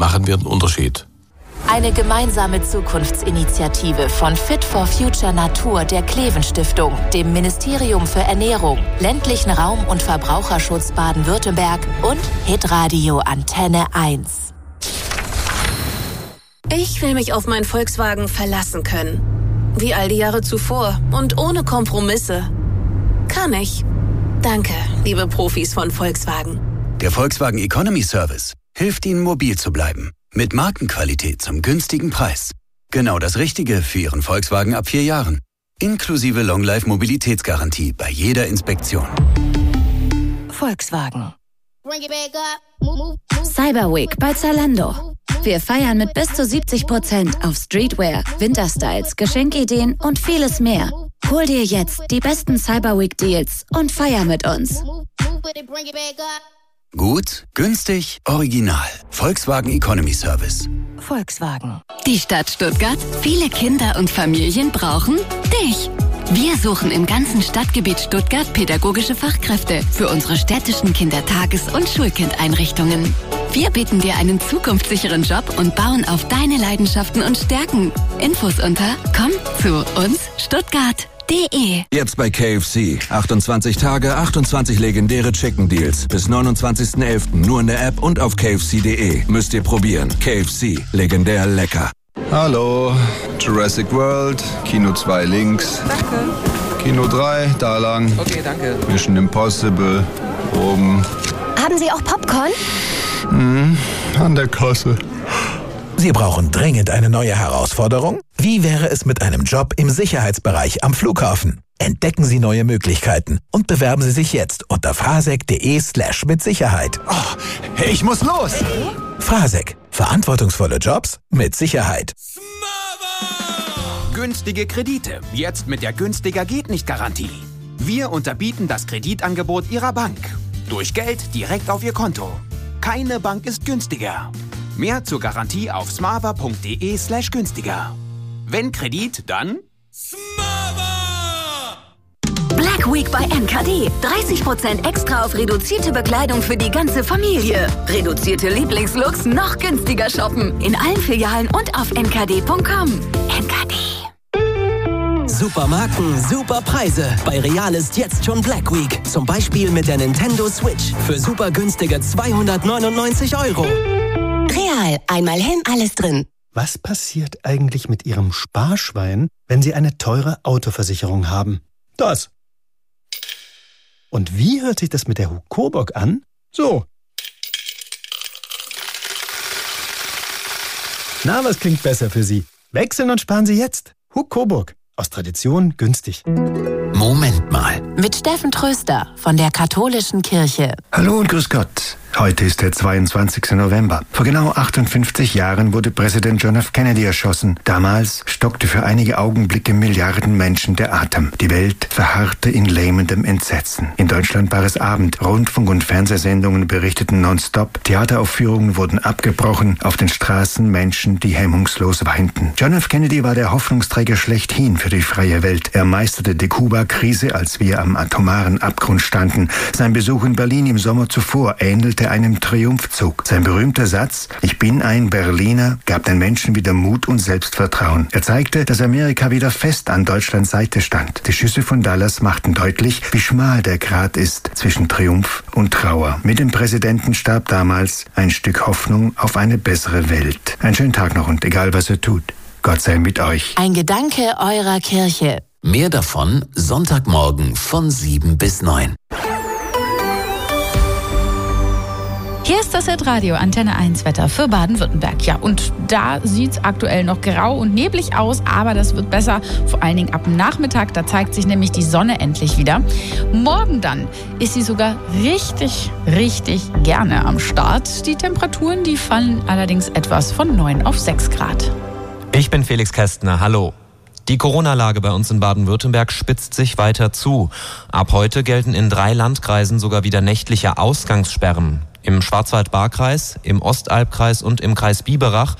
machen wir einen Unterschied. Eine gemeinsame Zukunftsinitiative von Fit for Future Natur der Kleven Stiftung, dem Ministerium für Ernährung, ländlichen Raum und Verbraucherschutz Baden-Württemberg und Hitradio Antenne 1. Ich will mich auf meinen Volkswagen verlassen können. Wie all die Jahre zuvor und ohne Kompromisse. Kann ich. Danke, liebe Profis von Volkswagen. Der Volkswagen Economy Service hilft Ihnen, mobil zu bleiben. Mit Markenqualität zum günstigen Preis. Genau das Richtige für Ihren Volkswagen ab 4 Jahren. Inklusive Long-Life-Mobilitätsgarantie bei jeder Inspektion. Volkswagen. Cyber Week bei Zalando. Wir feiern mit bis zu 70% auf Streetwear, Winterstyles, Geschenkideen und vieles mehr. Hol dir jetzt die besten Cyber Week Deals und feier mit uns. Gut, günstig, original. Volkswagen Economy Service. Volkswagen. Die Stadt Stuttgart, viele Kinder und Familien brauchen dich. Wir suchen im ganzen Stadtgebiet Stuttgart pädagogische Fachkräfte für unsere städtischen Kindertages- und Schulkindeinrichtungen. Wir bieten dir einen zukunftssicheren Job und bauen auf deine Leidenschaften und Stärken. Infos unter komm-zu-uns-Stuttgart.de. Jetzt bei KFC. 28 Tage, 28 legendäre Chicken Deals. Bis 29.11. nur in der App und auf kfc.de. Müsst ihr probieren. KFC. Legendär lecker. Hallo. Jurassic World. Kino 2 links. Danke. Kino 3, da lang. Okay, danke. Mission Impossible. Oben. Haben Sie auch Popcorn? An der Kasse. Sie brauchen dringend eine neue Herausforderung? Wie wäre es mit einem Job im Sicherheitsbereich am Flughafen? Entdecken Sie neue Möglichkeiten und bewerben Sie sich jetzt unter frasek.de/mit-Sicherheit. Oh, ich muss los! Frasek. Verantwortungsvolle Jobs mit Sicherheit. Günstige Kredite. Jetzt mit der Günstiger geht nicht Garantie. Wir unterbieten das Kreditangebot Ihrer Bank. Durch Geld direkt auf Ihr Konto. Keine Bank ist günstiger. Mehr zur Garantie auf smava.de/günstiger. Wenn Kredit, dann Black Week bei NKD. 30% extra auf reduzierte Bekleidung für die ganze Familie. Reduzierte Lieblingslooks noch günstiger shoppen. In allen Filialen und auf nkd.com. NKD. Supermarken, super Preise. Bei Real ist jetzt schon Black Week. Zum Beispiel mit der Nintendo Switch für super günstige 299 €. Real, einmal hin, alles drin. Was passiert eigentlich mit Ihrem Sparschwein, wenn Sie eine teure Autoversicherung haben? Das. Und wie hört sich das mit der Hukobock an? So. Na, was klingt besser für Sie? Wechseln und sparen Sie jetzt. Hukobock. Aus Tradition günstig. Moment mal. Mit Steffen Tröster von der Katholischen Kirche. Hallo und grüß Gott. Heute ist der 22. November. Vor genau 58 Jahren wurde Präsident John F. Kennedy erschossen. Damals stockte für einige Augenblicke Milliarden Menschen der Atem. Die Welt verharrte in lähmendem Entsetzen. In Deutschland war es Abend. Rundfunk- und Fernsehsendungen berichteten nonstop. Theateraufführungen wurden abgebrochen. Auf den Straßen Menschen, die hemmungslos weinten. John F. Kennedy war der Hoffnungsträger schlechthin für die freie Welt. Er meisterte die Kuba-Krise, als wir am atomaren Abgrund standen. Sein Besuch in Berlin im Sommer zuvor ähnelte einem Triumphzug. Sein berühmter Satz, ich bin ein Berliner, gab den Menschen wieder Mut und Selbstvertrauen. Er zeigte, dass Amerika wieder fest an Deutschlands Seite stand. Die Schüsse von Dallas machten deutlich, wie schmal der Grat ist zwischen Triumph und Trauer. Mit dem Präsidenten starb damals ein Stück Hoffnung auf eine bessere Welt. Einen schönen Tag noch und egal was ihr tut, Gott sei mit euch. Ein Gedanke eurer Kirche. Mehr davon Sonntagmorgen von 7 bis 9. Hier ist das Hitradio Antenne 1 Wetter für Baden-Württemberg. Ja, und da sieht es aktuell noch grau und neblig aus, aber das wird besser, vor allen Dingen ab Nachmittag. Da zeigt sich nämlich die Sonne endlich wieder. Morgen dann ist sie sogar richtig, richtig gerne am Start. Die Temperaturen, die fallen allerdings etwas von 9 auf 6 Grad. Ich bin Felix Kästner, hallo. Die Corona-Lage bei uns in Baden-Württemberg spitzt sich weiter zu. Ab heute gelten in 3 Landkreisen sogar wieder nächtliche Ausgangssperren. Im Schwarzwald-Baar-Kreis, im Ostalbkreis und im Kreis Biberach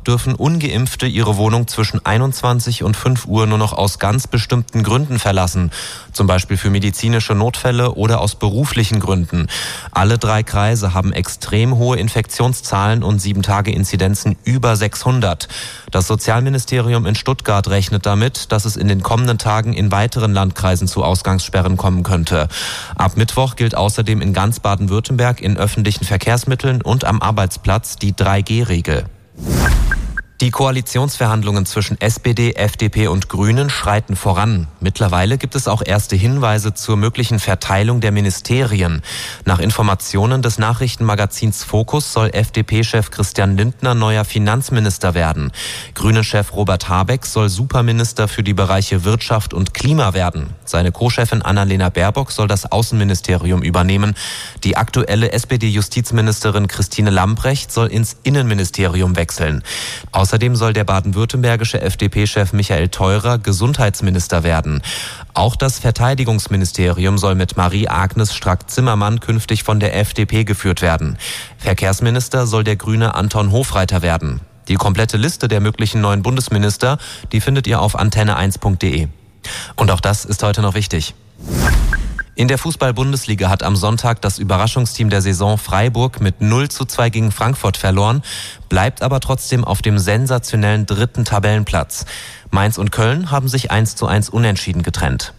dürfen Ungeimpfte ihre Wohnung zwischen 21 und 5 Uhr nur noch aus ganz bestimmten Gründen verlassen. Zum Beispiel für medizinische Notfälle oder aus beruflichen Gründen. Alle 3 Kreise haben extrem hohe Infektionszahlen und 7-Tage-Inzidenzen über 600. Das Sozialministerium in Stuttgart rechnet damit, dass es in den kommenden Tagen in weiteren Landkreisen zu Ausgangssperren kommen könnte. Ab Mittwoch gilt außerdem in ganz Baden-Württemberg in öffentlichen Verkehrsmitteln und am Arbeitsplatz die 3G-Regel. Die Koalitionsverhandlungen zwischen SPD, FDP und Grünen schreiten voran. Mittlerweile gibt es auch erste Hinweise zur möglichen Verteilung der Ministerien. Nach Informationen des Nachrichtenmagazins Focus soll FDP-Chef Christian Lindner neuer Finanzminister werden. Grünen-Chef Robert Habeck soll Superminister für die Bereiche Wirtschaft und Klima werden. Seine Co-Chefin Annalena Baerbock soll das Außenministerium übernehmen. Die aktuelle SPD-Justizministerin Christine Lambrecht soll ins Innenministerium wechseln. Außerdem soll der baden-württembergische FDP-Chef Michael Theurer Gesundheitsminister werden. Auch das Verteidigungsministerium soll mit Marie-Agnes Strack-Zimmermann künftig von der FDP geführt werden. Verkehrsminister soll der Grüne Anton Hofreiter werden. Die komplette Liste der möglichen neuen Bundesminister, die findet ihr auf antenne1.de. Und auch das ist heute noch wichtig. In der Fußball-Bundesliga hat am Sonntag das Überraschungsteam der Saison Freiburg mit 0:2 gegen Frankfurt verloren, bleibt aber trotzdem auf dem sensationellen 3. Tabellenplatz. Mainz und Köln haben sich 1:1 unentschieden getrennt.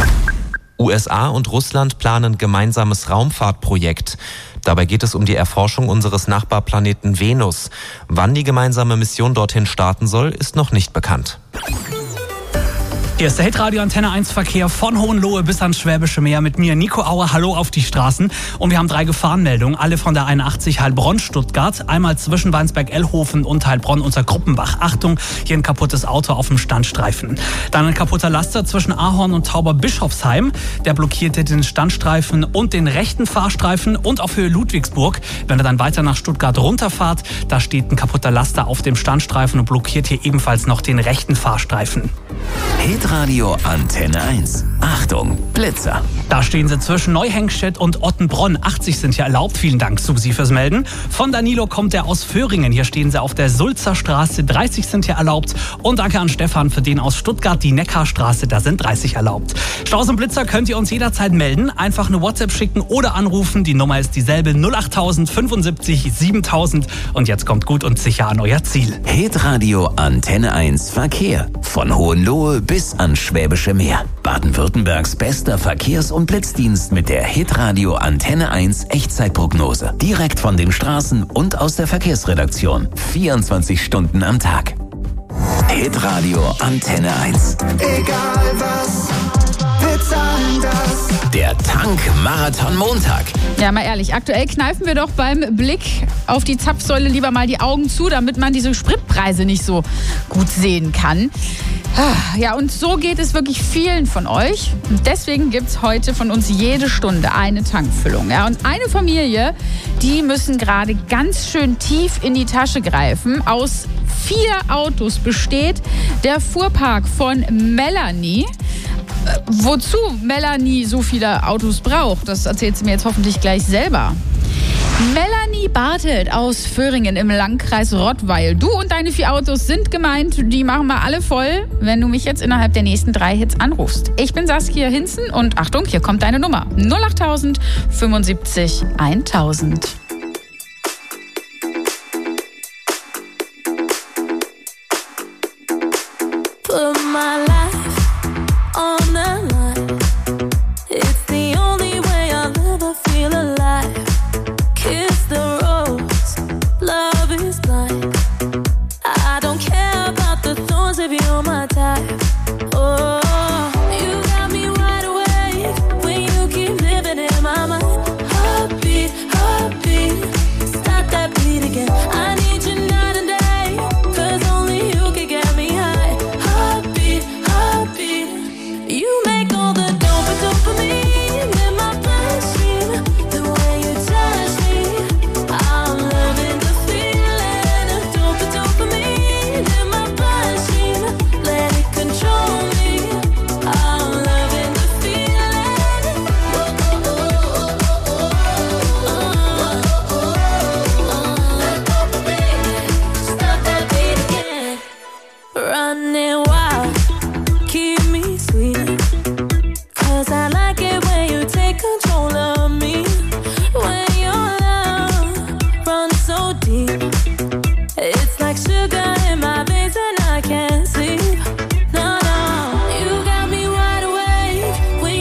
USA und Russland planen gemeinsames Raumfahrtprojekt. Dabei geht es um die Erforschung unseres Nachbarplaneten Venus. Wann die gemeinsame Mission dorthin starten soll, ist noch nicht bekannt. Hier ist der Hitradio Antenne 1 Verkehr von Hohenlohe bis ans Schwäbische Meer mit mir, Nico Auer. Hallo auf die Straßen. Und wir haben 3 Gefahrenmeldungen, alle von der 81 Heilbronn-Stuttgart. Einmal zwischen Weinsberg-Ellhofen und Heilbronn unter Gruppenbach. Achtung, hier ein kaputtes Auto auf dem Standstreifen. Dann ein kaputter Laster zwischen Ahorn und Tauber-Bischofsheim. Der blockierte den Standstreifen und den rechten Fahrstreifen und auf Höhe Ludwigsburg. Wenn ihr dann weiter nach Stuttgart runterfahrt, da steht ein kaputter Laster auf dem Standstreifen und blockiert hier ebenfalls noch den rechten Fahrstreifen. Hitradio Antenne 1. Achtung, Blitzer. Da stehen sie zwischen Neuhengstedt und Ottenbronn. 80 sind hier erlaubt. Vielen Dank, Susi, fürs Melden. Von Danilo kommt er aus Föhringen. Hier stehen sie auf der Sulzer Straße. 30 sind hier erlaubt. Und danke an Stefan für den aus Stuttgart. Die Neckarstraße, da sind 30 erlaubt. Staus und Blitzer könnt ihr uns jederzeit melden. Einfach eine WhatsApp schicken oder anrufen. Die Nummer ist dieselbe: 08000 75 7000. Und jetzt kommt gut und sicher an euer Ziel. Hitradio Antenne 1 Verkehr. Von Hohenlohe bis ans Schwäbische Meer. Baden-Württembergs bester Verkehrs- und Blitzdienst mit der Hitradio Antenne 1 Echtzeitprognose. Direkt von den Straßen und aus der Verkehrsredaktion. 24 Stunden am Tag. Hitradio Antenne 1. Egal was, wir zahlen das. Der Tank-Marathon Montag. Ja, mal ehrlich, aktuell kneifen wir doch beim Blick auf die Zapfsäule lieber mal die Augen zu, damit man diese Spritpreise nicht so gut sehen kann. Ja, und so geht es wirklich vielen von euch. Und deswegen gibt es heute von uns jede Stunde eine Tankfüllung. Ja, und eine Familie, die müssen gerade ganz schön tief in die Tasche greifen. Aus 4 Autos besteht der Fuhrpark von Melanie. Wozu Melanie so viele Autos braucht, das erzählt sie mir jetzt hoffentlich gleich selber. Melanie Bartelt aus Föhringen im Landkreis Rottweil. Du und deine 4 Autos sind gemeint. Die machen wir alle voll, wenn du mich jetzt innerhalb der nächsten 3 Hits anrufst. Ich bin Saskia Hinzen und Achtung, hier kommt deine Nummer. 08000 75 1000. Put my life on the line. It's the only way I'll ever feel alive. Kiss the rose, love is blind. I don't care about the thorns if you're my type. Oh, you got me wide awake when you keep living in my mind. Heartbeat, heartbeat, stop that beat again. I need you night and day, 'cause only you can get me high. Heartbeat, heartbeat. my days and